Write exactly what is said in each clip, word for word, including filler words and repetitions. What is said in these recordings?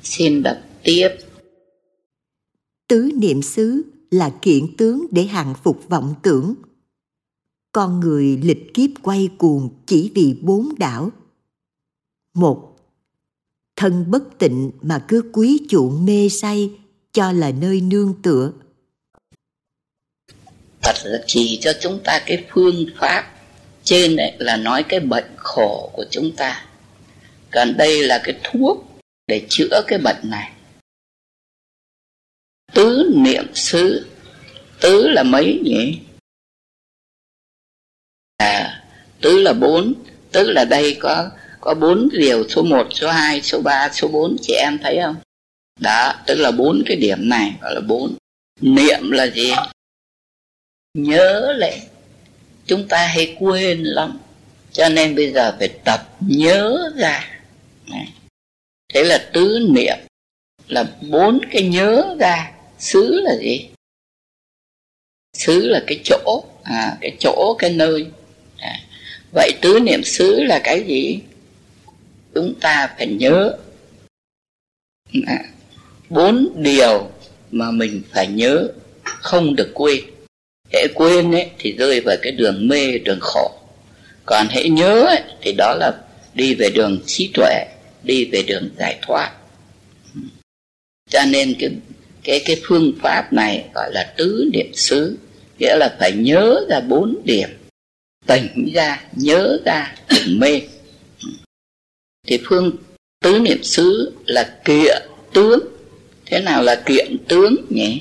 Xin đọc tiếp. Tứ niệm xứ là kiện tướng để hàng phục vọng tưởng. Con người lịch kiếp quay cuồng chỉ vì bốn đảo. Một, thân bất tịnh mà cứ quý chuộng mê say cho là nơi nương tựa. Phật là chỉ cho chúng ta cái phương pháp. Trên đấy là nói cái bệnh khổ của chúng ta, còn đây là cái thuốc để chữa cái bệnh này. Tứ niệm xứ, tứ là mấy nhỉ? À, tứ là bốn. Tức là đây có có bốn điều, số một, số hai, số ba, số bốn, chị em thấy không? Đó, tức là bốn cái điểm này gọi là bốn. Niệm là gì? Nhớ lại. Chúng ta hay quên lắm, cho nên bây giờ phải tập nhớ ra. Thế là tứ niệm là bốn cái nhớ ra. Xứ là gì? Xứ là cái chỗ, à, cái chỗ, cái nơi. À, vậy tứ niệm xứ là cái gì? Chúng ta phải nhớ. À, bốn điều mà mình phải nhớ, không được quên. Hễ quên ấy, thì rơi vào cái đường mê, đường khổ. Còn hễ nhớ ấy, thì đó là đi về đường trí tuệ, đi về đường giải thoát. Cho nên cái, cái, cái phương pháp này gọi là tứ niệm xứ, nghĩa là phải nhớ ra bốn điểm, tỉnh ra, nhớ ra, đừng mê. Thì phương tứ niệm xứ là kiện tướng. Thế nào là kiện tướng nhỉ?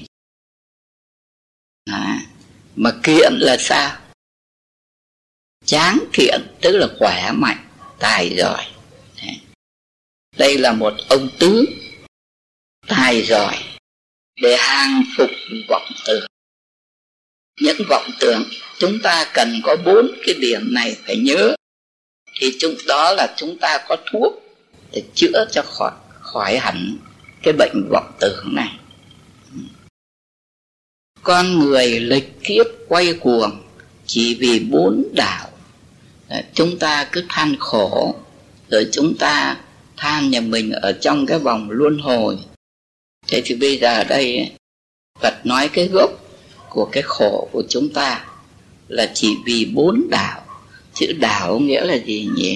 À, mà kiện là sao? Tráng kiện tức là khỏe mạnh, tài giỏi. Đây là một ông tướng tài giỏi để hàng phục vọng tưởng. Những vọng tưởng chúng ta cần có bốn cái điểm này phải nhớ, thì chúng đó là chúng ta có thuốc để chữa cho khỏi khỏi hẳn cái bệnh vọng tưởng này. Con người lịch kiếp quay cuồng chỉ vì bốn đảo. Chúng ta cứ than khổ, rồi chúng ta than nhà mình ở trong cái vòng luân hồi. Thế thì bây giờ ở đây ấy, Phật nói cái gốc của cái khổ của chúng ta là chỉ vì bốn đảo. Chữ đảo nghĩa là gì nhỉ?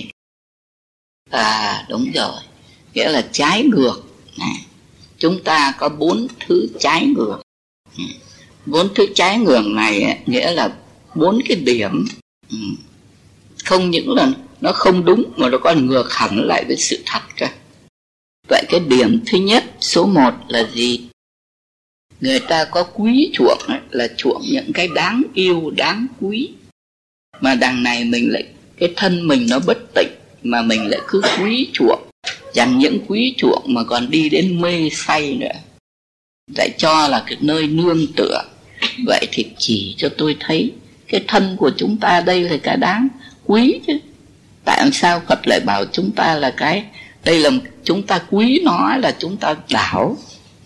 À đúng rồi, nghĩa là trái ngược này. Chúng ta có bốn thứ trái ngược. Bốn thứ trái ngược này ấy, nghĩa là bốn cái điểm. Không những là nó không đúng mà nó còn ngược hẳn lại với sự thật cả. Vậy cái điểm thứ nhất, số một là gì? Người ta có quý chuộng ấy, là chuộng những cái đáng yêu, đáng quý. Mà đằng này mình lại, cái thân mình nó bất tịnh, mà mình lại cứ quý chuộng. Chẳng những quý chuộng mà còn đi đến mê say nữa, lại cho là cái nơi nương tựa. Vậy thì chỉ cho tôi thấy cái thân của chúng ta đây là cái đáng quý chứ. Tại sao Phật lại bảo chúng ta là cái, đây là chúng ta quý nó là chúng ta đảo.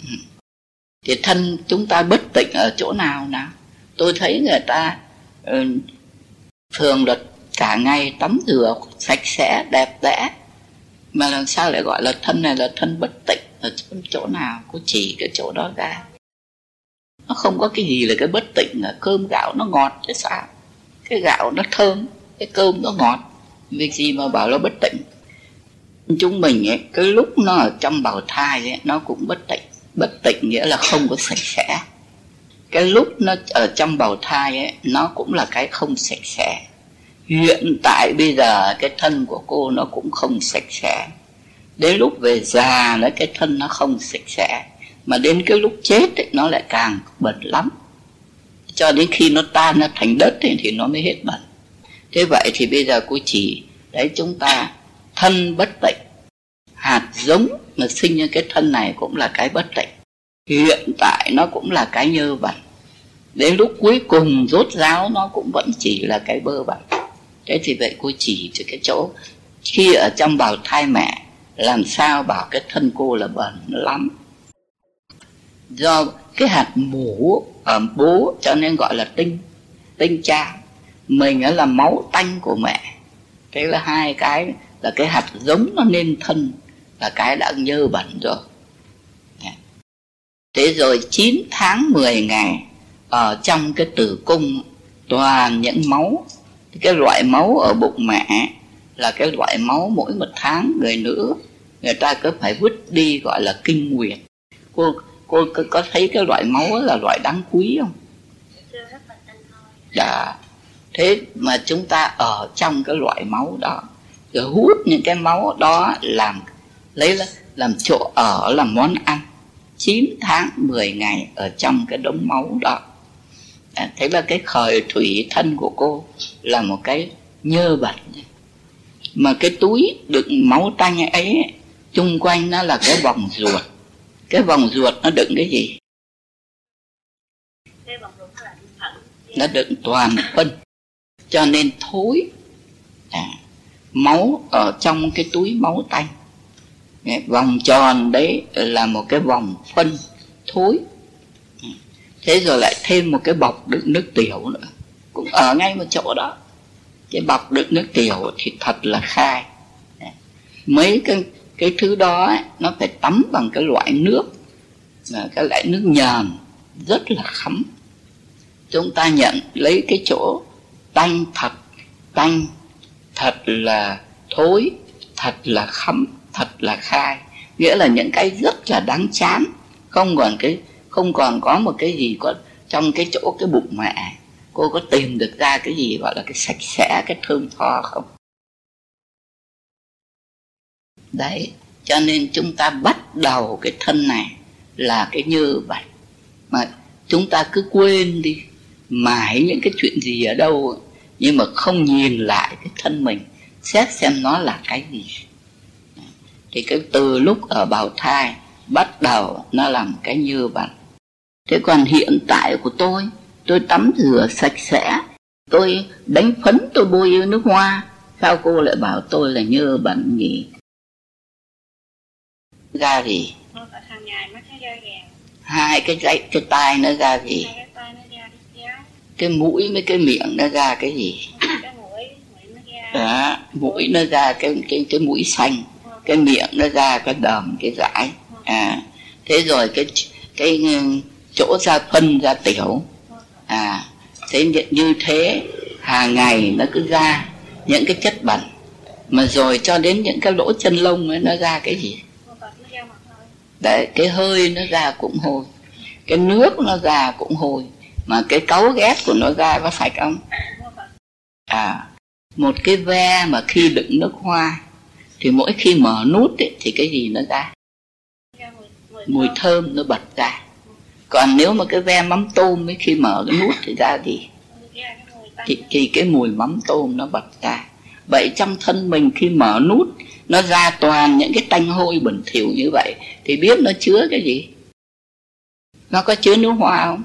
Thì thân chúng ta bất tịnh ở chỗ nào nào? Tôi thấy người ta uh, thường là cả ngày tắm rửa sạch sẽ đẹp đẽ, mà làm sao lại gọi là thân này là thân bất tịnh? Ở chỗ nào? Cô chỉ cái chỗ đó ra. Nó không có cái gì là cái bất tịnh. Là cơm gạo nó ngọt chứ sao? Cái gạo nó thơm, cái cơm nó ngọt, việc gì mà bảo nó bất tịnh? Chúng mình ấy, cái lúc nó ở trong bào thai ấy, nó cũng bất tịnh. Bất tịnh nghĩa là không có sạch sẽ. Cái lúc nó ở trong bào thai ấy, nó cũng là cái không sạch sẽ. Hiện tại bây giờ cái thân của cô nó cũng không sạch sẽ. Đến lúc về già nó cái thân nó không sạch sẽ. Mà đến cái lúc chết ấy, nó lại càng bẩn lắm. Cho đến khi nó tan nó thành đất ấy, thì nó mới hết bẩn. Thế vậy thì bây giờ cô chỉ đấy, chúng ta thân bất tịnh, hạt giống mà sinh ra cái thân này cũng là cái bất tịnh. Hiện tại nó cũng là cái nhơ bẩn. Đến lúc cuối cùng rốt ráo nó cũng vẫn chỉ là cái bơ bẩn. Thế thì vậy cô chỉ cho cái chỗ khi ở trong bào thai mẹ, làm sao bảo cái thân cô là bẩn lắm. Do cái hạt mủ ở bố cho nên gọi là tinh, tinh cha. Mình là máu tanh của mẹ. Thế là hai cái, là cái hạt giống nó nên thân, là cái đã nhơ bẩn rồi. Thế rồi chín tháng mười ngày ở trong cái tử cung toàn những máu. Cái loại máu ở bụng mẹ là cái loại máu mỗi một tháng người nữ người ta cứ phải vứt đi, gọi là kinh nguyệt. Cô cô có thấy cái loại máu là loại đáng quý không? Dạ. Thế mà chúng ta ở trong cái loại máu đó, rồi hút những cái máu đó làm lấy làm chỗ ở, làm món ăn. Chín tháng mười ngày ở trong cái đống máu đó. À, thế là cái khởi thủy thân của cô là một cái nhơ bẩn. Mà cái túi đựng máu tanh ấy, chung quanh nó là cái vòng ruột. Cái vòng ruột nó đựng cái gì? Nó đựng toàn phân, cho nên thối. À, máu ở trong cái túi máu tanh, vòng tròn đấy là một cái vòng phân thối. Thế rồi lại thêm một cái bọc đựng nước tiểu nữa, cũng ở ngay một chỗ đó. Cái bọc đựng nước tiểu thì thật là khai. Mấy cái, cái thứ đó ấy, nó phải tắm bằng cái loại nước, cái loại nước nhờn rất là khắm. Chúng ta nhận lấy cái chỗ tanh thật, tanh thật là thối, thật là khắm, thật là khai. Nghĩa là những cái rất là đáng chán. Không còn cái không còn có một cái gì có trong cái chỗ cái bụng mẹ. Cô có tìm được ra cái gì gọi là cái sạch sẽ, cái thơm tho không? Đấy, cho nên chúng ta bắt đầu cái thân này là cái như vậy. Mà chúng ta cứ quên đi, mãi những cái chuyện gì ở đâu, nhưng mà không nhìn lại cái thân mình, xét xem nó là cái gì. Thì cái từ lúc ở bào thai bắt đầu nó làm cái như vậy. Thế còn hiện tại của tôi, tôi tắm rửa sạch sẽ, tôi đánh phấn, tôi bôi nước hoa, sao cô lại bảo tôi là nhơ bẩn nhỉ? Ra gì? Hai cái dãy, cái tai nó ra gì? Cái mũi với cái miệng nó ra cái gì? Đó, mũi nó ra cái, cái, cái mũi xanh, cái miệng nó ra cái đờm, cái dãi. À, thế rồi cái, cái chỗ ra phân, ra tiểu. À, thế như thế hàng ngày nó cứ ra những cái chất bẩn. Mà rồi cho đến những cái lỗ chân lông ấy nó ra cái gì? Đấy, cái hơi nó ra cũng hôi, cái nước nó ra cũng hôi. Mà cái cáu ghét của nó ra có sạch không? À, một cái ve mà khi đựng nước hoa thì mỗi khi mở nút ấy, thì cái gì nó ra? Mùi thơm nó bật ra. Còn nếu mà cái ve mắm tôm ấy, khi mở cái nút thì ra gì? Thì, thì cái mùi mắm tôm nó bật ra. Vậy trong thân mình khi mở nút nó ra toàn những cái tanh hôi bẩn thỉu như vậy, thì biết nó chứa cái gì? Nó có chứa nước hoa không?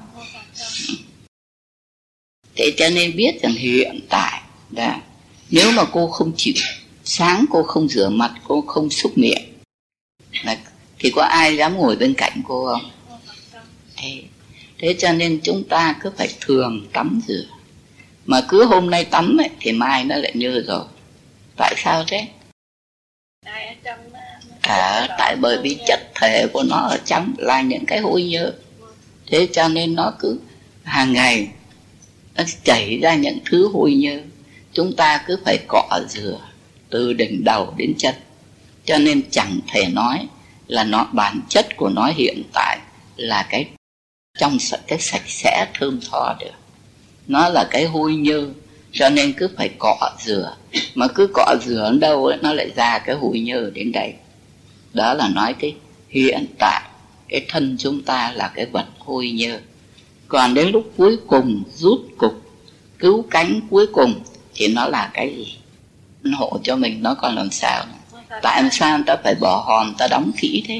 Thế cho nên biết rằng hiện tại đó, nếu mà cô không chịu, sáng cô không rửa mặt, cô không xúc miệng, thì có ai dám ngồi bên cạnh cô không? Thế, thế cho nên chúng ta cứ phải thường tắm rửa. Mà cứ hôm nay tắm ấy, thì mai nó lại nhơ rồi. Tại sao thế? À, tại bởi vì chất thể của nó ở trong là những cái hôi nhơ. Thế cho nên nó cứ hàng ngày nó chảy ra những thứ hôi nhơ. Chúng ta cứ phải cọ rửa từ đỉnh đầu đến chân. Cho nên chẳng thể nói là nó bản chất của nó hiện tại là cái trong cái sạch sẽ thơm tho được. Nó là cái hôi nhơ, cho nên cứ phải cọ rửa. Mà cứ cọ rửa ở đâu ấy, nó lại ra cái hôi nhơ đến đây. Đó là nói cái hiện tại cái thân chúng ta là cái vật hôi nhơ. Còn đến lúc cuối cùng rút cục, cứu cánh cuối cùng thì nó là cái gì? Nó hộ cho mình nó còn làm sao? Tại sao ta phải bỏ hòn ta đóng kỹ thế?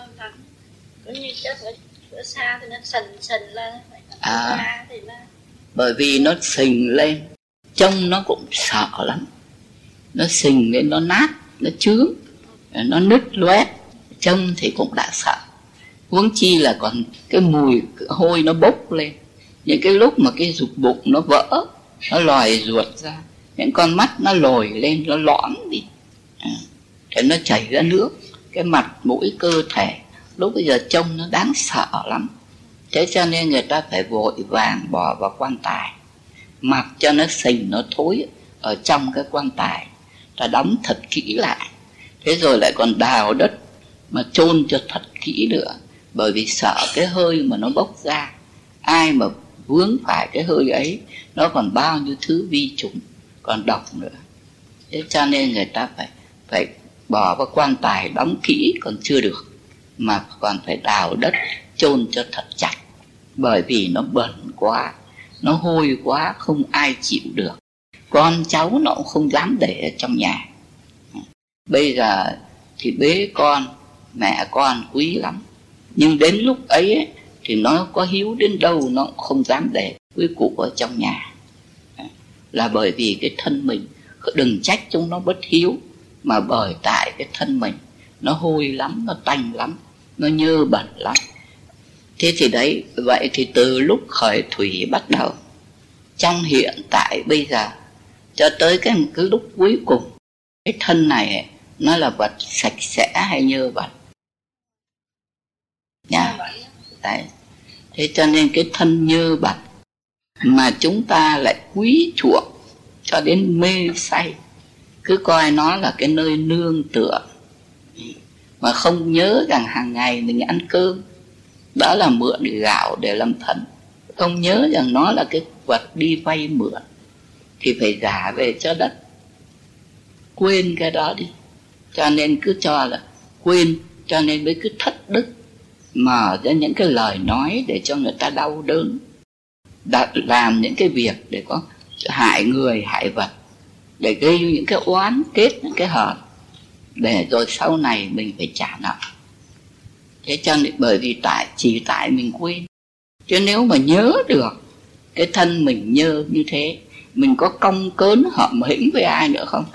À, bởi vì nó sình lên, trông nó cũng sợ lắm. Nó sình lên, nó nát, nó chướng, nó nứt loét, trông thì cũng đã sợ. Huống chi là còn cái mùi hôi nó bốc lên. Những cái lúc mà cái ruột bụng nó vỡ, nó lòi ruột ra, những con mắt nó lồi lên, nó lõm đi, à, thì nó chảy ra nước. Cái mặt mũi cơ thể lúc bây giờ trông nó đáng sợ lắm. Thế cho nên người ta phải vội vàng bỏ vào quan tài, mặc cho nó sình nó thối ở trong cái quan tài, ta đóng thật kỹ lại. Thế rồi lại còn đào đất mà chôn cho thật kỹ nữa, bởi vì sợ cái hơi mà nó bốc ra, ai mà vướng phải cái hơi ấy, nó còn bao nhiêu thứ vi trùng, còn độc nữa. Thế cho nên người ta phải phải bỏ vào quan tài đóng kỹ còn chưa được, mà còn phải đào đất chôn cho thật chặt, bởi vì nó bẩn quá, nó hôi quá, không ai chịu được. Con cháu nó cũng không dám để ở trong nhà. Bây giờ thì bế con, mẹ con quý lắm, nhưng đến lúc ấy, ấy thì nó có hiếu đến đâu nó cũng không dám để quý cụ ở trong nhà. Là bởi vì cái thân mình, đừng trách chúng nó bất hiếu, mà bởi tại cái thân mình nó hôi lắm, nó tanh lắm, nó nhơ bẩn lắm. Thế thì đấy, vậy thì từ lúc khởi thủy bắt đầu, trong hiện tại bây giờ cho tới cái, cái lúc cuối cùng, cái thân này nó là vật sạch sẽ hay nhơ bẩn nha. Đấy. Thế cho nên cái thân nhơ bẩn mà chúng ta lại quý chuộng cho đến mê say, cứ coi nó là cái nơi nương tựa, mà không nhớ rằng hàng ngày mình ăn cơm đó là mượn gạo để làm thần, không nhớ rằng nó là cái vật đi vay mượn, thì phải trả về cho đất. Quên cái đó đi, cho nên cứ cho là quên, cho nên mới cứ thất đức, mở ra những cái lời nói để cho người ta đau đớn, đặt làm những cái việc để có hại người hại vật, để gây những cái oán kết, những cái hờn, để rồi sau này mình phải trả nợ. Thế cho nên bởi vì tại chỉ tại mình quên, chứ nếu mà nhớ được cái thân mình nhơ như thế, mình có công cớn hậm hĩnh với ai nữa không?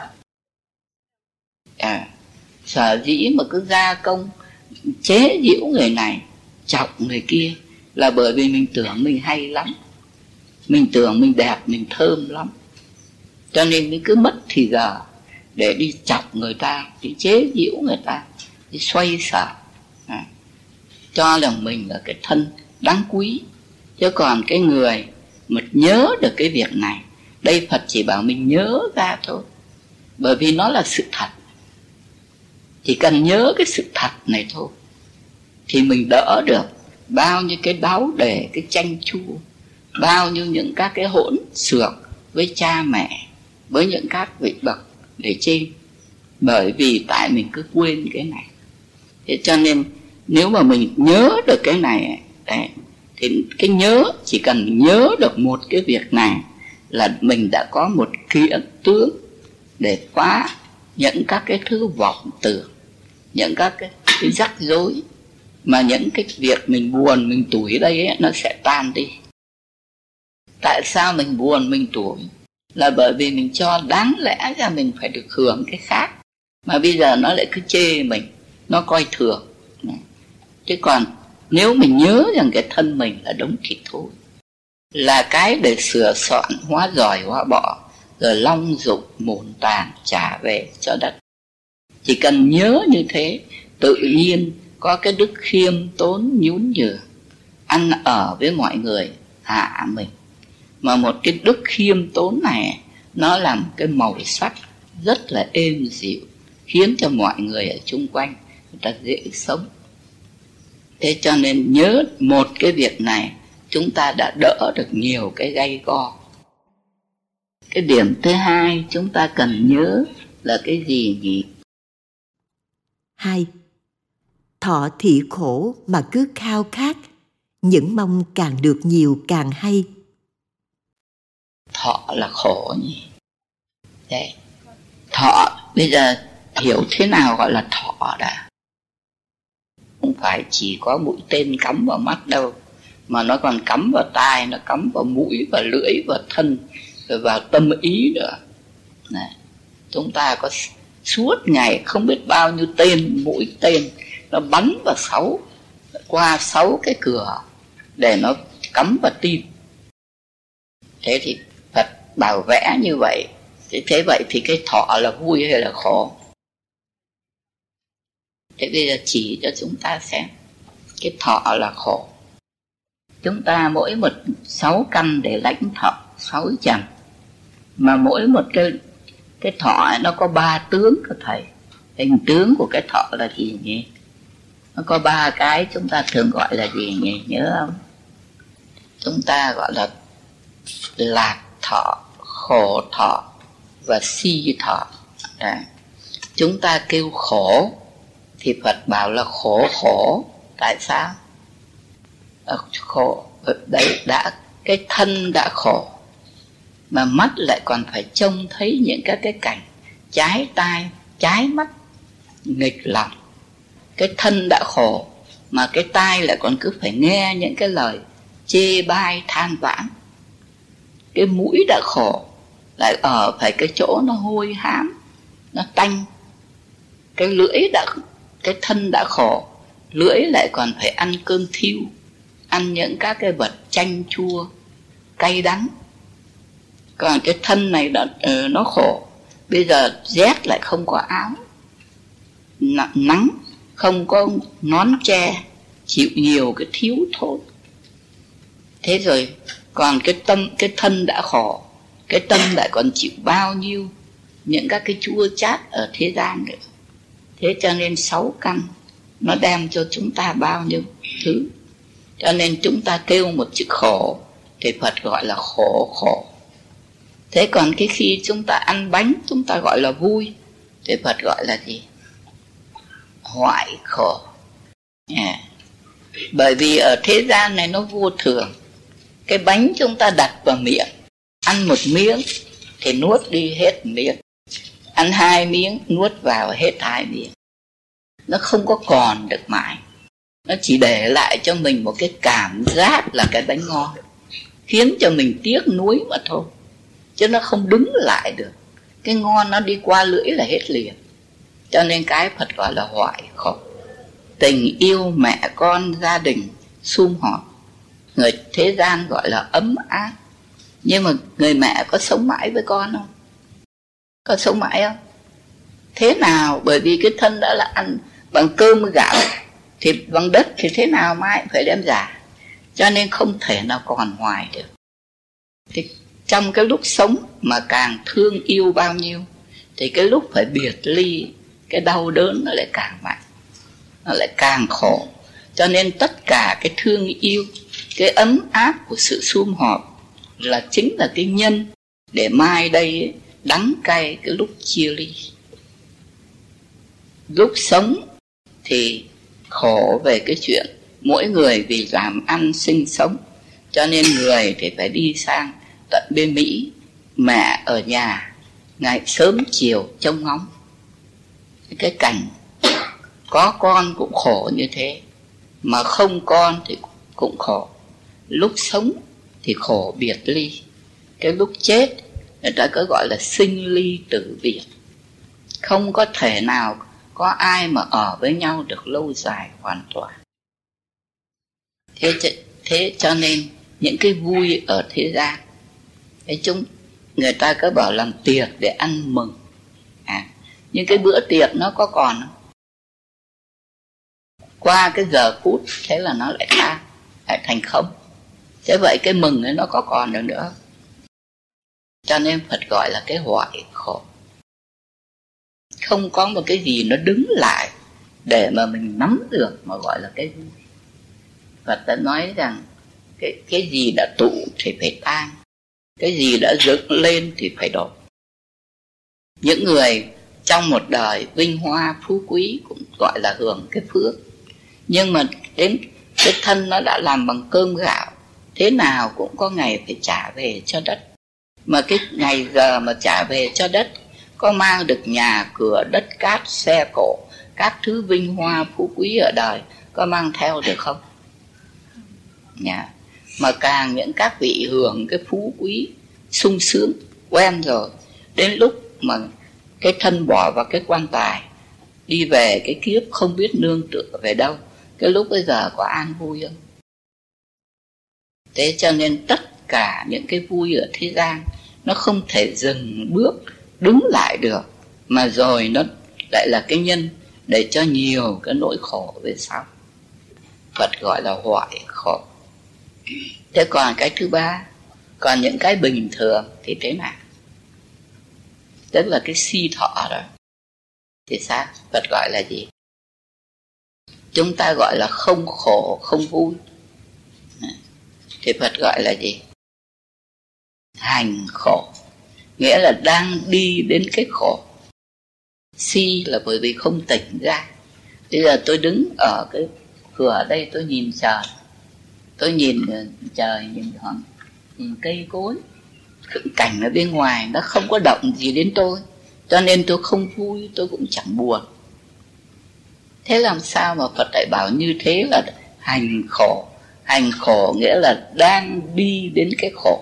À, sở dĩ mà cứ gia công chế giễu người này, chọc người kia, là bởi vì mình tưởng mình hay lắm, mình tưởng mình đẹp, mình thơm lắm, cho nên mình cứ mất thì giờ để đi chọc người ta, đi chế giễu người ta, đi xoay sở, à, cho rằng mình là cái thân đáng quý. Chứ còn cái người mà nhớ được cái việc này, đây Phật chỉ bảo mình nhớ ra thôi, bởi vì nó là sự thật. Chỉ cần nhớ cái sự thật này thôi thì mình đỡ được bao nhiêu cái đáo để, cái tranh chua, bao nhiêu những các cái hỗn xược với cha mẹ, với những các vị bậc để trên, bởi vì tại mình cứ quên cái này. Thế cho nên nếu mà mình nhớ được cái này đấy, thì cái nhớ, chỉ cần nhớ được một cái việc này là mình đã có một kiện tướng để phá những các cái thứ vọng tưởng, những các cái, cái rắc rối, mà những cái việc mình buồn, mình tủi đây ấy, nó sẽ tan đi. Tại sao mình buồn, mình tủi? Là bởi vì mình cho đáng lẽ ra mình phải được hưởng cái khác, mà bây giờ nó lại cứ chê mình, nó coi thường. Chứ còn nếu mình nhớ rằng cái thân mình là đống thịt thôi, là cái để sửa soạn, hóa giỏi, hóa bỏ, rồi long dục mồn tàn trả về cho đất. Chỉ cần nhớ như thế, tự nhiên có cái đức khiêm tốn nhún nhường, ăn ở với mọi người hạ mình. Mà một cái đức khiêm tốn này, nó làm cái màu sắc rất là êm dịu, khiến cho mọi người ở chung quanh người ta dễ sống. Thế cho nên nhớ một cái việc này, chúng ta đã đỡ được nhiều cái gay go. Cái điểm thứ hai chúng ta cần nhớ là cái gì nhỉ? Hai, thọ thị khổ mà cứ khao khát, những mong càng được nhiều càng hay. Thọ là khổ nhỉ? Đấy. Thọ, bây giờ hiểu thế nào gọi là thọ đã. Không phải chỉ có mũi tên cắm vào mắt đâu, mà nó còn cắm vào tai, nó cắm vào mũi, vào lưỡi, vào thân, rồi vào tâm ý nữa. Này, chúng ta có suốt ngày không biết bao nhiêu tên, mũi tên, nó bắn vào sáu, qua sáu cái cửa để nó cắm vào tim. Thế thì Phật bảo vẽ như vậy. Thế, thế vậy thì cái thọ là vui hay là khổ? Thế bây giờ chỉ cho chúng ta xem, Cái thọ là khổ. Chúng ta mỗi một sáu căn để lãnh thọ sáu trần, mà mỗi một cái cái thọ nó có ba tướng của thầy. Hình tướng của cái thọ là gì nhỉ? Nó có ba cái, chúng ta thường gọi là gì nhỉ? Nhớ không? Chúng ta gọi là lạc thọ, khổ thọ và si thọ. Đấy. Chúng ta kêu khổ thì Phật bảo là khổ khổ. Tại sao? À, khổ đấy, đã cái thân đã khổ mà mắt lại còn phải trông thấy những các cái cảnh trái tai, trái mắt, nghịch lòng. Cái thân đã khổ mà cái tai lại còn cứ phải nghe những cái lời chê bai than vãn. Cái mũi đã khổ lại ở phải cái chỗ nó hôi hám, nó tanh. Cái lưỡi đã, cái thân đã khổ, lưỡi lại còn phải ăn cơm thiêu, ăn những các cái vật chanh chua, cay đắng. Còn cái thân này đã, uh, nó khổ. Bây giờ rét lại không có áo, nắng không có nón che, chịu nhiều cái thiếu thốn. Thế rồi còn cái tâm, cái thân đã khổ, cái tâm lại còn chịu bao nhiêu những các cái chua chát ở thế gian nữa. Thế cho nên sáu căn nó đem cho chúng ta bao nhiêu thứ. Cho nên chúng ta kêu một chữ khổ thì Phật gọi là khổ khổ. Thế còn cái khi chúng ta ăn bánh chúng ta gọi là vui thì Phật gọi là gì? Hoại khổ. Yeah. Bởi vì ở thế gian này nó vô thường. Cái bánh chúng ta đặt vào miệng, ăn một miếng thì nuốt đi hết miếng, ăn hai miếng nuốt vào hết hai miếng. Nó không có còn được mãi. Nó chỉ để lại cho mình một cái cảm giác là cái bánh ngon, khiến cho mình tiếc nuối mà thôi, chứ nó không đứng lại được. Cái ngon nó đi qua lưỡi là hết liền. Cho nên cái Phật gọi là hoại khổ. Tình yêu mẹ con gia đình sum họp, người thế gian gọi là ấm áp. Nhưng mà người mẹ có sống mãi với con không? Có sống mãi không? Thế nào? Bởi vì cái thân đã là ăn bằng cơm gạo thì bằng đất thì thế nào mai phải đem giả. Cho nên không thể nào còn hoài được. Thì trong cái lúc sống mà càng thương yêu bao nhiêu thì cái lúc phải biệt ly, cái đau đớn nó lại càng mạnh, nó lại càng khổ. Cho nên tất cả cái thương yêu, cái ấm áp của sự sum họp là chính là cái nhân để mai đây đắng cay cái lúc chia ly. Lúc sống thì khổ về cái chuyện mỗi người vì làm ăn sinh sống, cho nên người thì phải đi sang tận bên Mỹ, mẹ ở nhà ngày sớm chiều trông ngóng. Cái cảnh có con cũng khổ như thế, mà không con thì cũng khổ. Lúc sống thì khổ biệt ly, cái lúc chết người ta có gọi là sinh ly tử biệt. Không có thể nào có ai mà ở với nhau được lâu dài hoàn toàn. Thế, thế cho nên những cái vui ở thế gian, cái chúng người ta có bảo làm tiệc để ăn mừng. À, nhưng cái bữa tiệc nó có còn không? Qua cái giờ phút thế là nó lại tan, lại thành không. Thế vậy cái mừng ấy nó có còn được nữa. Cho nên Phật gọi là cái hoại khổ. Không có một cái gì nó đứng lại để mà mình nắm được mà gọi là cái vui. Phật đã nói rằng cái, cái gì đã tụ thì phải tan, cái gì đã dựng lên thì phải đổ. Những người trong một đời vinh hoa phú quý cũng gọi là hưởng cái phước. Nhưng mà đến cái thân nó đã làm bằng cơm gạo, thế nào cũng có ngày phải trả về cho đất. Mà cái ngày giờ mà trả về cho đất, có mang được nhà cửa đất cát xe cộ, các thứ vinh hoa phú quý ở đời, có mang theo được không? Nhà. Mà càng những các vị hưởng cái phú quý sung sướng quen rồi, đến lúc mà cái thân bỏ vào cái quan tài, đi về cái kiếp không biết nương tựa về đâu, cái lúc bây giờ có an vui không? Thế cho nên tất cả những cái vui ở thế gian nó không thể dừng bước đứng lại được, mà rồi nó lại là cái nhân để cho nhiều cái nỗi khổ về sau. Phật gọi là hoại khổ. Thế còn cái thứ ba, còn những cái bình thường thì thế nào? Tức là cái si thọ đó thì sao? Phật gọi là gì? Chúng ta gọi là không khổ không vui, thì Phật gọi là gì? Hành khổ, nghĩa là đang đi đến cái khổ. Si là bởi vì không tỉnh ra. Bây giờ tôi đứng ở cái cửa đây, tôi nhìn trời, tôi nhìn trời, nhìn thoáng, nhìn cây cối, cảnh ở bên ngoài nó không có động gì đến tôi, cho nên tôi không vui, tôi cũng chẳng buồn. Thế làm sao mà Phật lại bảo như thế là hành khổ? Hành khổ nghĩa là đang đi đến cái khổ.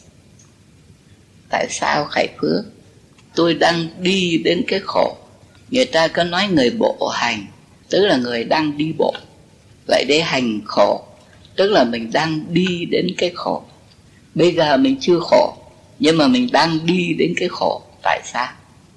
Tại sao Khải Phước? Tôi đang đi đến cái khổ. Người ta có nói người bộ hành, tức là người đang đi bộ. Vậy để hành khổ, tức là mình đang đi đến cái khổ. Bây giờ mình chưa khổ, nhưng mà mình đang đi đến cái khổ. Tại sao?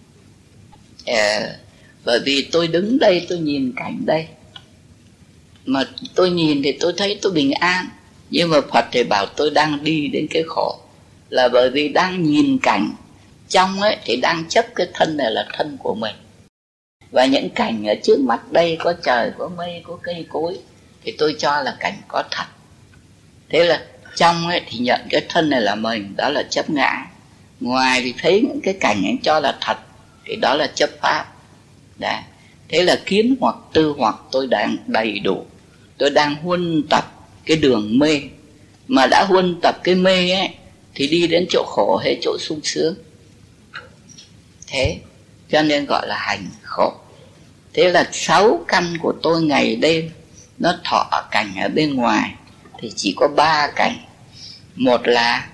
À, bởi vì tôi đứng đây, tôi nhìn cảnh đây, mà tôi nhìn thì tôi thấy tôi bình an. Nhưng mà Phật thì bảo tôi đang đi đến cái khổ, là bởi vì đang nhìn cảnh trong ấy thì đang chấp cái thân này là thân của mình. Và những cảnh ở trước mắt đây, có trời, có mây, có cây cối, thì tôi cho là cảnh có thật. Thế là trong ấy thì nhận cái thân này là mình, đó là chấp ngã. Ngoài thì thấy những cái cảnh ấy cho là thật, thì đó là chấp pháp. Đã. Thế là kiến hoặc tư hoặc tôi đang đầy đủ. Tôi đang huân tập cái đường mê. Mà đã huân tập cái mê ấy, thì đi đến chỗ khổ hay chỗ sung sướng. Thế cho nên gọi là hành khổ. Thế là sáu căn của tôi ngày đêm nó thọ cảnh ở bên ngoài thì chỉ có ba cảnh. Một là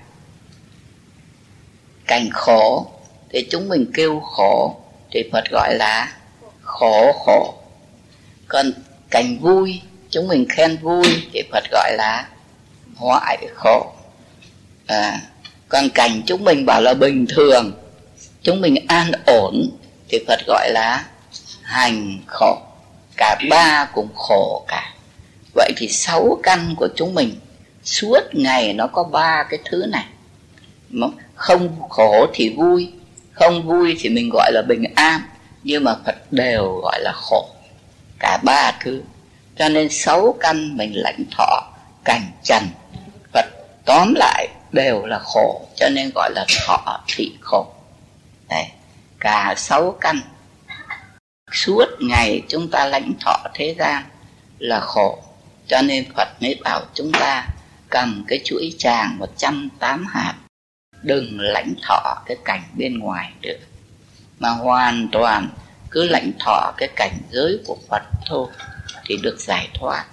cảnh khổ, thì chúng mình kêu khổ, thì Phật gọi là khổ khổ. Còn cảnh vui, chúng mình khen vui, thì Phật gọi là hoại khổ. À, còn cảnh chúng mình bảo là bình thường, chúng mình an ổn, thì Phật gọi là hành khổ. Cả ba cùng khổ cả. Vậy thì sáu căn của chúng mình suốt ngày nó có ba cái thứ này. Không khổ thì vui, không vui thì mình gọi là bình an, nhưng mà Phật đều gọi là khổ. Cả ba thứ. Cho nên sáu căn mình lãnh thọ cảnh trần, Phật tóm lại đều là khổ, cho nên gọi là thọ thị khổ. Đấy, cả sáu căn suốt ngày chúng ta lãnh thọ thế gian là khổ. Cho nên Phật mới bảo chúng ta cầm cái chuỗi tràng một trăm tám hạt, đừng lãnh thọ cái cảnh bên ngoài được, mà hoàn toàn cứ lãnh thọ cái cảnh giới của Phật thôi thì được giải thoát.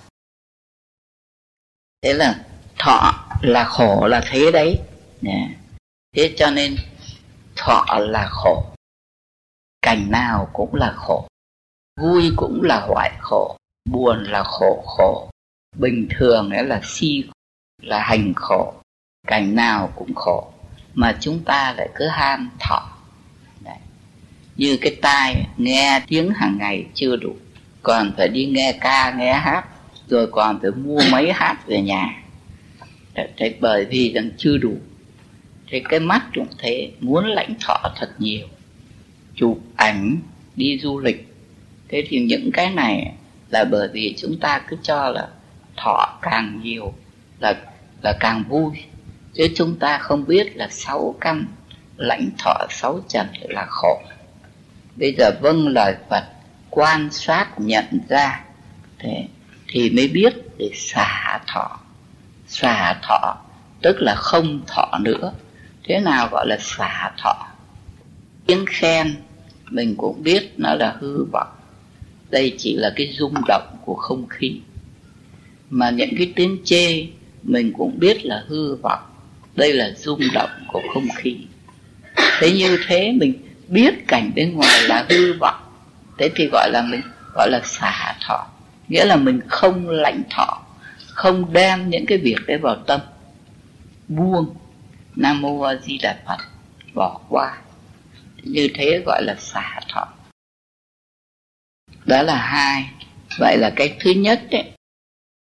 Thế là thọ là khổ là thế đấy. Thế cho nên thọ là khổ, cảnh nào cũng là khổ, vui cũng là hoại khổ, buồn là khổ khổ, bình thường đấy là si, là hành khổ, cảnh nào cũng khổ, mà chúng ta lại cứ ham thọ. Đấy. Như cái tai nghe tiếng hàng ngày chưa đủ, còn phải đi nghe ca nghe hát, rồi còn phải mua mấy hát về nhà. Thế bởi vì rằng chưa đủ. Thế cái mắt cũng thế, muốn lãnh thọ thật nhiều, chụp ảnh, đi du lịch. Thế thì những cái này là bởi vì chúng ta cứ cho là thọ càng nhiều là, là càng vui. Chứ chúng ta không biết là sáu căn lãnh thọ sáu trần là khổ. Bây giờ vâng lời Phật, quan sát nhận ra, thế thì mới biết để xả thọ. Xả thọ tức là không thọ nữa. Thế nào gọi là xả thọ? Tiếng khen mình cũng biết nó là hư vọng, đây chỉ là cái rung động của không khí. Mà những cái tiếng chê mình cũng biết là hư vọng, đây là rung động của không khí. Thế như thế mình biết cảnh bên ngoài là hư vọng, thế thì gọi là mình gọi là xả thọ. Nghĩa là mình không lãnh thọ, không đem những cái việc đấy vào tâm, buông. Nam Mô A Di Đà Phật, bỏ qua. Như thế gọi là xả thọ. Đó là hai. Vậy là cái thứ nhất ấy,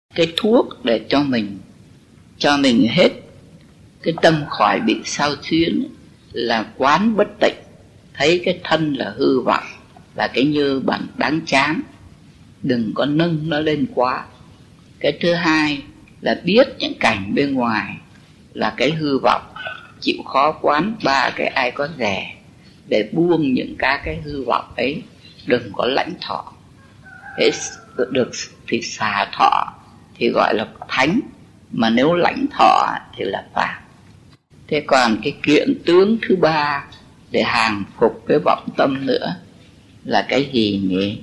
cái thuốc để cho mình cho mình hết cái tâm khỏi bị sao xuyến là quán bất tịnh, thấy cái thân là hư vọng, là cái như bẩn đáng chán, đừng có nâng nó lên quá. Cái thứ hai là biết những cảnh bên ngoài là cái hư vọng, chịu khó quán ba cái ai có rẻ để buông những các cái hư vọng ấy, đừng có lãnh thọ. Thế được thì xả thọ thì gọi là thánh, mà nếu lãnh thọ thì là phàm. Thế còn cái kiện tướng thứ ba để hàng phục cái vọng tâm nữa là cái gì nhỉ?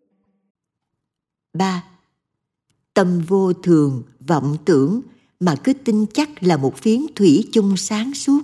Ba, tâm vô thường, vọng tưởng mà cứ tin chắc là một phiến thủy chung sáng suốt.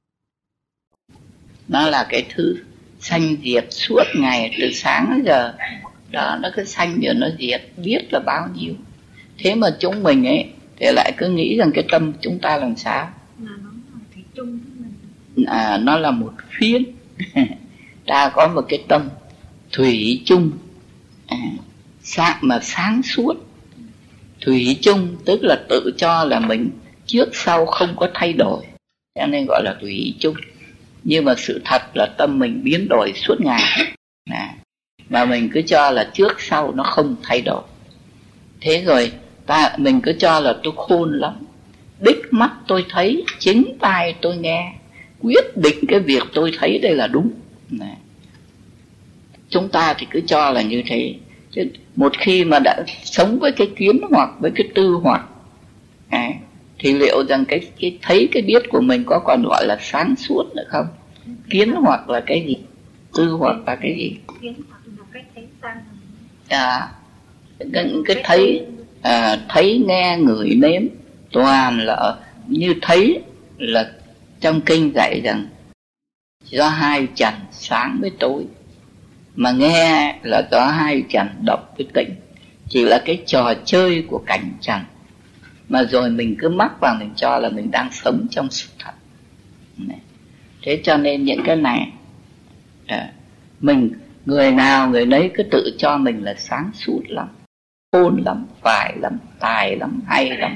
Nó là cái thứ sanh diệt suốt ngày từ sáng đến giờ. Đó, nó cứ sanh rồi nó diệt biết là bao nhiêu. Thế mà chúng mình ấy thì lại cứ nghĩ rằng cái tâm chúng ta làm sao? Là nó là thủy chung với mình. À, nó là một phiến. Ta có một cái tâm thủy chung, à, sáng mà sáng suốt. Thủy chung tức là tự cho là mình trước sau không có thay đổi, cho nên gọi là thủy chung. Nhưng mà sự thật là tâm mình biến đổi suốt ngày, à, mà mình cứ cho là trước sau nó không thay đổi. Thế rồi ta mình cứ cho là tôi khôn lắm, đích mắt tôi thấy, chính tai tôi nghe, quyết định cái việc tôi thấy đây là đúng. Này, chúng ta thì cứ cho là như thế. Chứ một khi mà đã sống với cái kiến hoặc với cái tư hoặc, à, thì liệu rằng cái, cái thấy cái biết của mình có còn gọi là sáng suốt nữa không? Kiến hoặc là cái gì? Tư hoặc là cái gì? Kiến hoặc là cái thấy sang. À, cái, cái thấy, à, thấy nghe ngửi nếm toàn là như thấy là trong kinh dạy rằng do hai trần sáng với tối, mà nghe là do hai trần độc với tịnh. Chỉ là cái trò chơi của cảnh trần, mà rồi mình cứ mắc vào, mình cho là mình đang sống trong sự thật. Thế cho nên những cái này, à, mình người nào người nấy cứ tự cho mình là sáng suốt lắm, khôn lắm, phải lắm, tài lắm, hay lắm.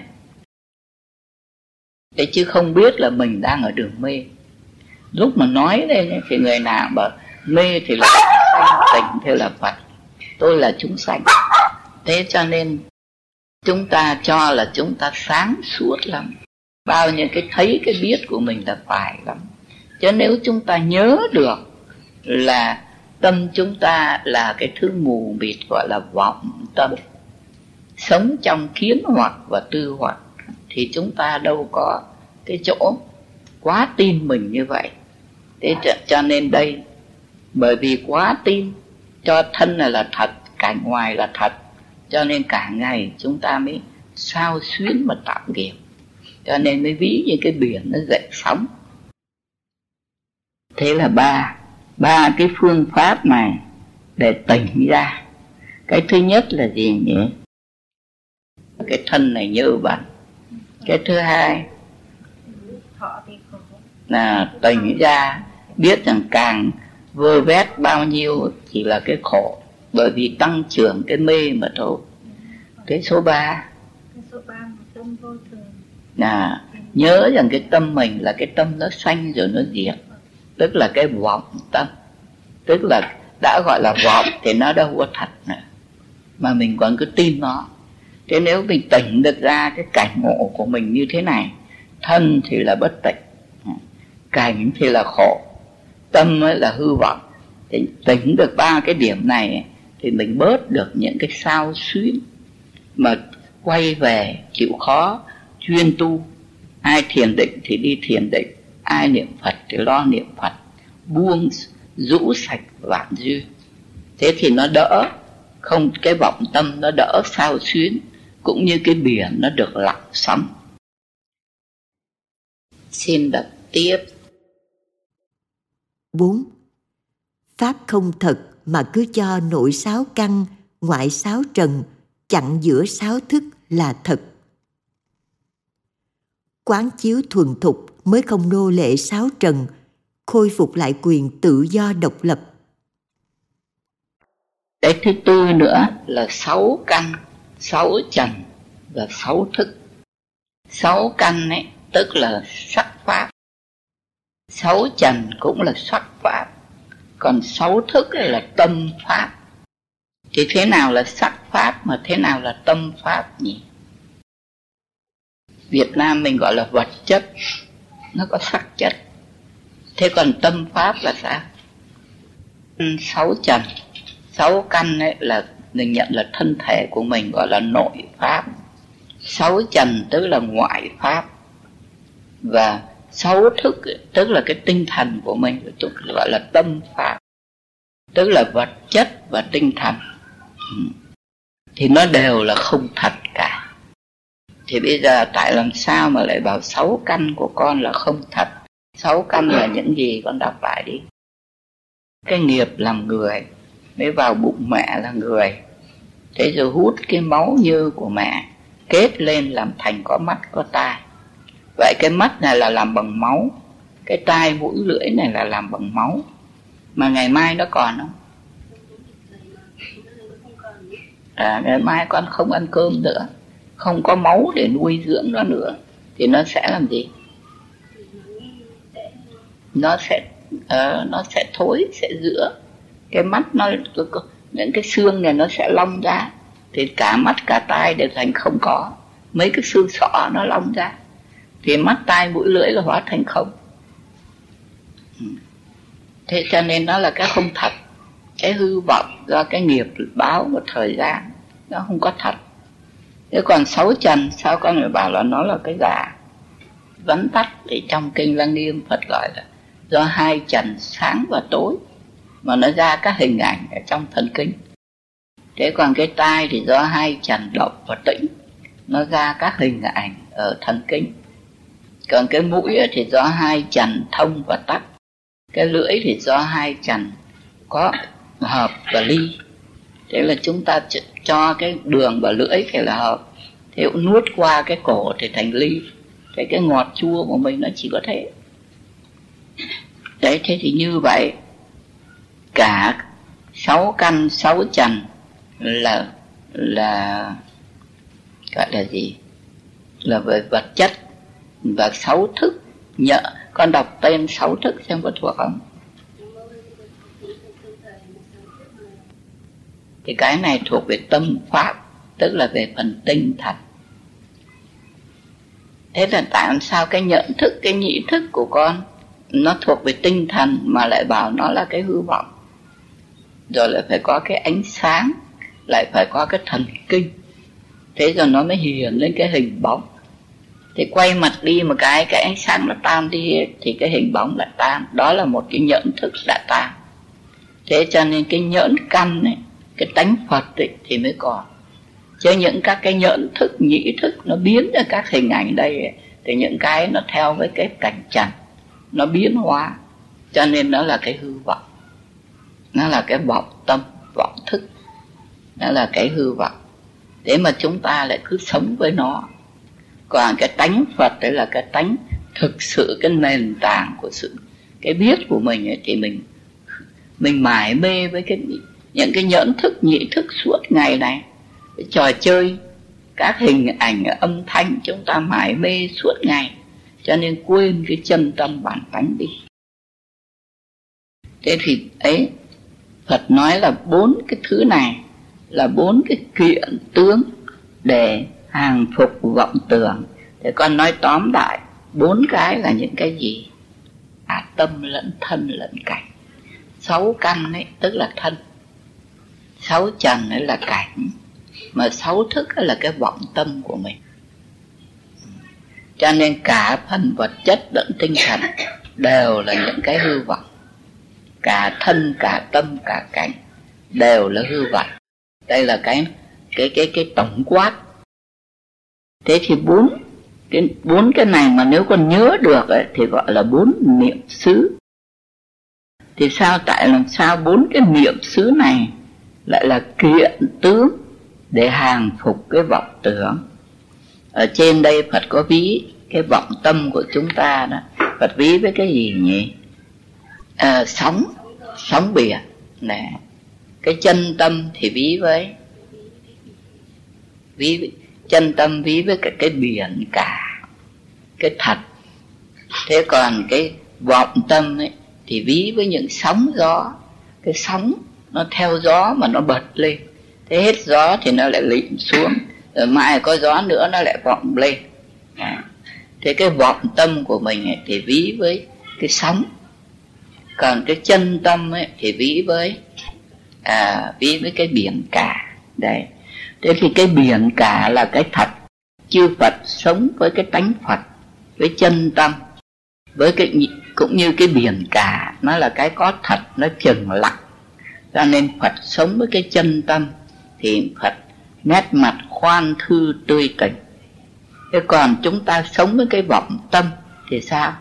Thế chứ không biết là mình đang ở đường mê. Lúc mà nói lên thì người nào bảo mê thì là sanh, tỉnh thì là Phật, tôi là chúng sanh. Thế cho nên chúng ta cho là chúng ta sáng suốt lắm, bao nhiêu cái thấy cái biết của mình là phải lắm. Chứ nếu chúng ta nhớ được là tâm chúng ta là cái thứ mù mịt gọi là vọng tâm, sống trong kiến hoặc và tư hoặc, thì chúng ta đâu có cái chỗ quá tin mình như vậy. Thế cho nên đây, bởi vì quá tin cho thân này là thật, cảnh ngoài là thật, cho nên cả ngày chúng ta mới sao xuyến mà tạo nghiệp. Cho nên mới ví như cái biển nó dậy sóng. Thế là ba ba cái phương pháp này để tỉnh ra. Cái thứ nhất là gì nhỉ? Cái thân này nhơ bẩn. Cái thứ hai là tỉnh ra, biết rằng càng vơ vét bao nhiêu chỉ là cái khổ, bởi vì tăng trưởng cái mê mà thôi. Cái số ba là nhớ rằng cái tâm mình là cái tâm nó sanh rồi nó diệt, tức là cái vọng tâm. Tức là đã gọi là vọng thì nó đâu có thật nữa, mà mình còn cứ tin nó. Thế nếu mình tỉnh được ra cái cảnh ngộ của mình như thế này, thân thì là bất tịnh, cảnh thì là khổ, tâm ấy là hư vọng, thì tỉnh được ba cái điểm này thì mình bớt được những cái sao xuyến, mà quay về chịu khó chuyên tu. Ai thiền định thì đi thiền định, ai niệm Phật thì lo niệm Phật, buông rũ sạch vạn duyên. Thế thì nó đỡ, không cái vọng tâm nó đỡ sao xuyến, cũng như cái biển nó được lặng sóng. Xin đọc tiếp. Bốn, pháp không thật mà cứ cho nội sáu căn, ngoại sáu trần, chặn giữa sáu thức là thật. Quán chiếu thuần thục mới không nô lệ sáu trần, khôi phục lại quyền tự do độc lập. Cái thứ tư nữa là sáu căn, sáu trần và sáu thức. Sáu căn ấy tức là sắc pháp, sáu trần cũng là sắc pháp, còn sáu thức ấy là tâm pháp. Thì thế nào là sắc pháp mà thế nào là tâm pháp nhỉ? Việt Nam mình gọi là vật chất, nó có sắc chất. Thế còn tâm pháp là sao? Sáu trần, sáu căn ấy là mình nhận là thân thể của mình, gọi là nội pháp. Sáu trần tức là ngoại pháp. Và sáu thức ấy, tức là cái tinh thần của mình, gọi là tâm pháp, tức là vật chất và tinh thần. Thì nó đều là không thật cả. Thì bây giờ tại làm sao mà lại bảo sáu căn của con là không thật? Sáu căn là những gì? Con đọc lại đi. Cái nghiệp làm người, mới vào bụng mẹ là người. Thế rồi hút cái máu như của mẹ, kết lên làm thành có mắt có tai. Vậy cái mắt này là làm bằng máu, cái tai mũi lưỡi này là làm bằng máu. Mà ngày mai nó còn không? À, ngày mai con không ăn cơm nữa, không có máu để nuôi dưỡng nó nữa, thì nó sẽ làm gì? Nó sẽ uh, nó sẽ thối, sẽ rữa. Cái mắt nó, những cái xương này nó sẽ long ra, thì cả mắt cả tai đều thành không có. Mấy cái xương sọ nó long ra, thì mắt tai mũi lưỡi là hóa thành không. Thế cho nên nó là cái không thật, cái hư vọng do cái nghiệp báo một thời gian, nó không có thật. Thế còn sáu trần sao con người bảo là nó là cái giả? Vắn tắt thì trong kinh Lăng Nghiêm Phật gọi là do hai trần sáng và tối mà nó ra các hình ảnh ở trong thần kinh. Thế còn cái tai thì do hai trần động và tĩnh, nó ra các hình ảnh ở thần kinh. Còn cái mũi thì do hai trần thông và tắt. Cái lưỡi thì do hai trần có hợp và ly. Thế là chúng ta cho cái đường và lưỡi thì là hợp, thế nuốt qua cái cổ thì thành ly. Thế cái ngọt chua của mình nó chỉ có thế. Đấy, thế thì như vậy cả sáu căn sáu trần là là gọi là gì? Là về vật chất. Và sáu thức, nhớ con đọc tên sáu thức xem có thuộc không? Thì cái này thuộc về tâm pháp, tức là về phần tinh thần. Thế là tại sao cái nhận thức, cái nhị thức của con nó thuộc về tinh thần mà lại bảo nó là cái hư vọng? Rồi lại phải có cái ánh sáng, lại phải có cái thần kinh, thế rồi nó mới hiện lên cái hình bóng. Thì quay mặt đi một cái, cái ánh sáng nó tan đi thì cái hình bóng lại tan. Đó là một cái nhẫn thức đã tan. Thế cho nên cái nhẫn căn ấy, cái tánh Phật ấy, thì mới còn. Chứ những các cái nhẫn thức, nhĩ thức nó biến ra các hình ảnh đây ấy, thì những cái nó theo với cái cảnh trần, nó biến hóa. Cho nên nó là cái hư vọng, nó là cái vọng tâm, vọng thức, nó là cái hư vọng. Thế mà chúng ta lại cứ sống với nó. Còn cái tánh Phật đấy là cái tánh thực sự, cái nền tảng của sự cái biết của mình ấy, thì mình mình mải mê với cái những cái nhẫn thức, nhị thức suốt ngày này, cái trò chơi, các hình ảnh, âm thanh, chúng ta mải mê suốt ngày, cho nên quên cái chân tâm bản tánh đi. Thế thì ấy, Phật nói là bốn cái thứ này là bốn cái kiện tướng để hàng phục vọng tưởng. Thế con nói tóm lại, bốn cái là những cái gì? À, tâm lẫn thân lẫn cảnh. Sáu căn ấy tức là thân, sáu trần ấy là cảnh, mà sáu thức ấy là cái vọng tâm của mình. Cho nên cả phần vật chất lẫn tinh thần đều là những cái hư vọng. Cả thân, cả tâm, cả cảnh đều là hư vọng. Đây là cái cái cái cái tổng quát. Thế thì bốn cái bốn cái này mà nếu con nhớ được ấy, thì gọi là bốn niệm xứ. Thì sao, tại làm sao bốn cái niệm xứ này lại là kiện tướng để hàng phục cái vọng tưởng? Ở trên đây Phật có ví cái vọng tâm của chúng ta đó. Phật ví với cái gì nhỉ? À, sóng, sóng biển này. Cái chân tâm thì ví với ví chân tâm ví với cái, cái biển cả, cái thật. Thế còn cái vọng tâm ấy thì ví với những sóng gió. Cái sóng nó theo gió mà nó bật lên, thế hết gió thì nó lại lịm xuống, rồi mai có gió nữa nó lại vọng lên. À, thế cái vọng tâm của mình ấy thì ví với cái sóng, còn cái chân tâm ấy thì ví với à, ví với cái biển cả. Đấy. Thế thì cái biển cả là cái thật. Chư Phật sống với cái tánh Phật, với chân tâm, với cái cũng như cái biển cả nó là cái có thật, nó chừng lặng. Cho nên Phật sống với cái chân tâm thì Phật nét mặt khoan thư tươi tỉnh. Thế còn chúng ta sống với cái vọng tâm thì sao?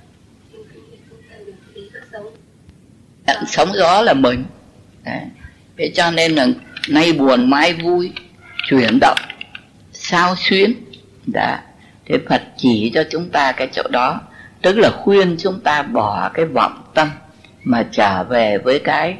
Sóng gió là mình. Đấy. Thế cho nên là nay buồn mai vui, chuyển động, sao xuyến. Đã. Thế Phật chỉ cho chúng ta cái chỗ đó, tức là khuyên chúng ta bỏ cái vọng tâm mà trở về với cái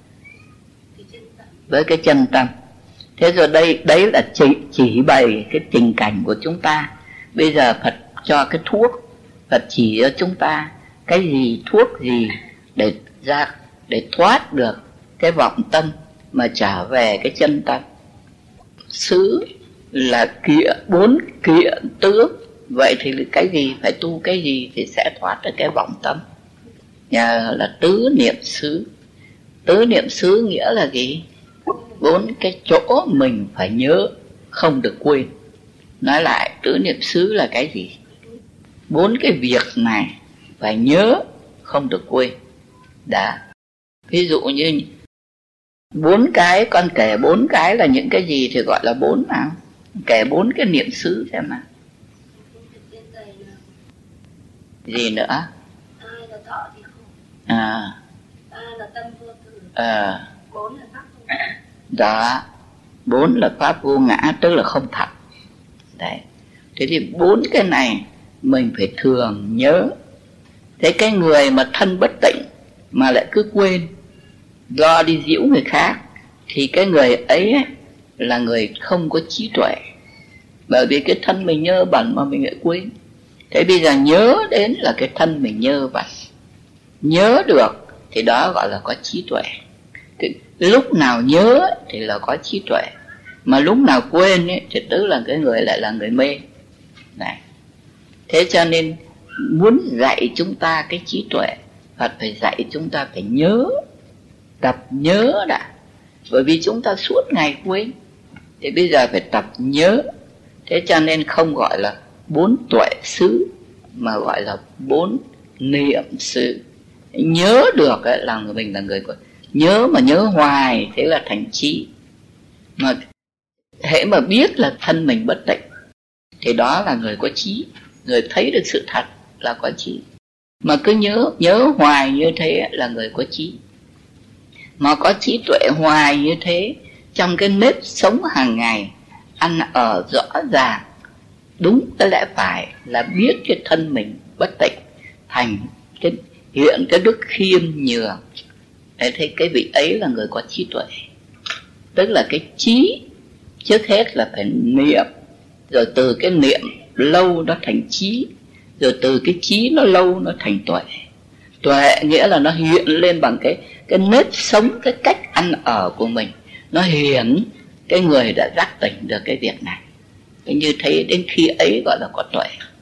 với cái chân tâm. Thế rồi đây đấy là chỉ, chỉ bày cái tình cảnh của chúng ta. Bây giờ Phật cho cái thuốc, Phật chỉ cho chúng ta cái gì, thuốc gì để ra để thoát được cái vọng tâm mà trở về cái chân tâm. Xứ là kiện, bốn kiện tướng. Vậy thì cái gì, phải tu cái gì thì sẽ thoát được cái vọng tâm? Nhờ là tứ niệm xứ. Tứ niệm xứ nghĩa là gì? Bốn cái chỗ mình phải nhớ, không được quên. Nói lại, tứ niệm xứ là cái gì? Bốn cái việc này phải nhớ, không được quên. Đã. Ví dụ như bốn cái, con kể bốn cái là những cái gì thì gọi là bốn nào? Kể bốn cái niệm xứ xem nào. Gì nữa? Ai là thọ thì không. À. Ai là tâm vô thường. À. Bốn là pháp vô ngã. Đó. Bốn là pháp vô ngã, tức là không thật. Đấy. Thế thì bốn cái này mình phải thường nhớ. Thế cái người mà thân bất tịnh mà lại cứ quên, do đi giễu người khác, thì cái người ấy là người không có trí tuệ. Bởi vì cái thân mình nhơ bẩn mà mình lại quên. Thế bây giờ nhớ đến là cái thân mình nhơ bẩn, nhớ được thì đó gọi là có trí tuệ. Cái, lúc nào nhớ thì là có trí tuệ, mà lúc nào quên ấy, thì tức là cái người lại là người mê. Này. Thế cho nên muốn dạy chúng ta cái trí tuệ, Phật phải dạy chúng ta phải nhớ, tập nhớ đã. Bởi vì chúng ta suốt ngày quên, thì bây giờ phải tập nhớ. Thế cho nên không gọi là bốn tuệ xứ, mà gọi là bốn niệm xứ. Nhớ được ấy, là mình là người có nhớ, mà nhớ hoài thế là thành trí. Mà hễ mà biết là thân mình bất tịnh thì đó là người có trí, người thấy được sự thật là có trí. Mà cứ nhớ nhớ hoài như thế là người có trí. Mà có trí tuệ hoài như thế, trong cái nếp sống hàng ngày, ăn ở rõ ràng, đúng cái lẽ phải là biết cái thân mình bất tịnh, thành cái hiện cái đức khiêm nhường. Để thấy cái vị ấy là người có trí tuệ. Tức là cái trí trước hết là phải niệm, rồi từ cái niệm lâu nó thành trí, rồi từ cái trí nó lâu nó thành tuệ. Tuệ nghĩa là nó hiện lên bằng cái cái nếp sống, cái cách ăn ở của mình, nó hiển cái người đã giác tỉnh được cái việc này. Như thế đến khi ấy gọi là có tuệ.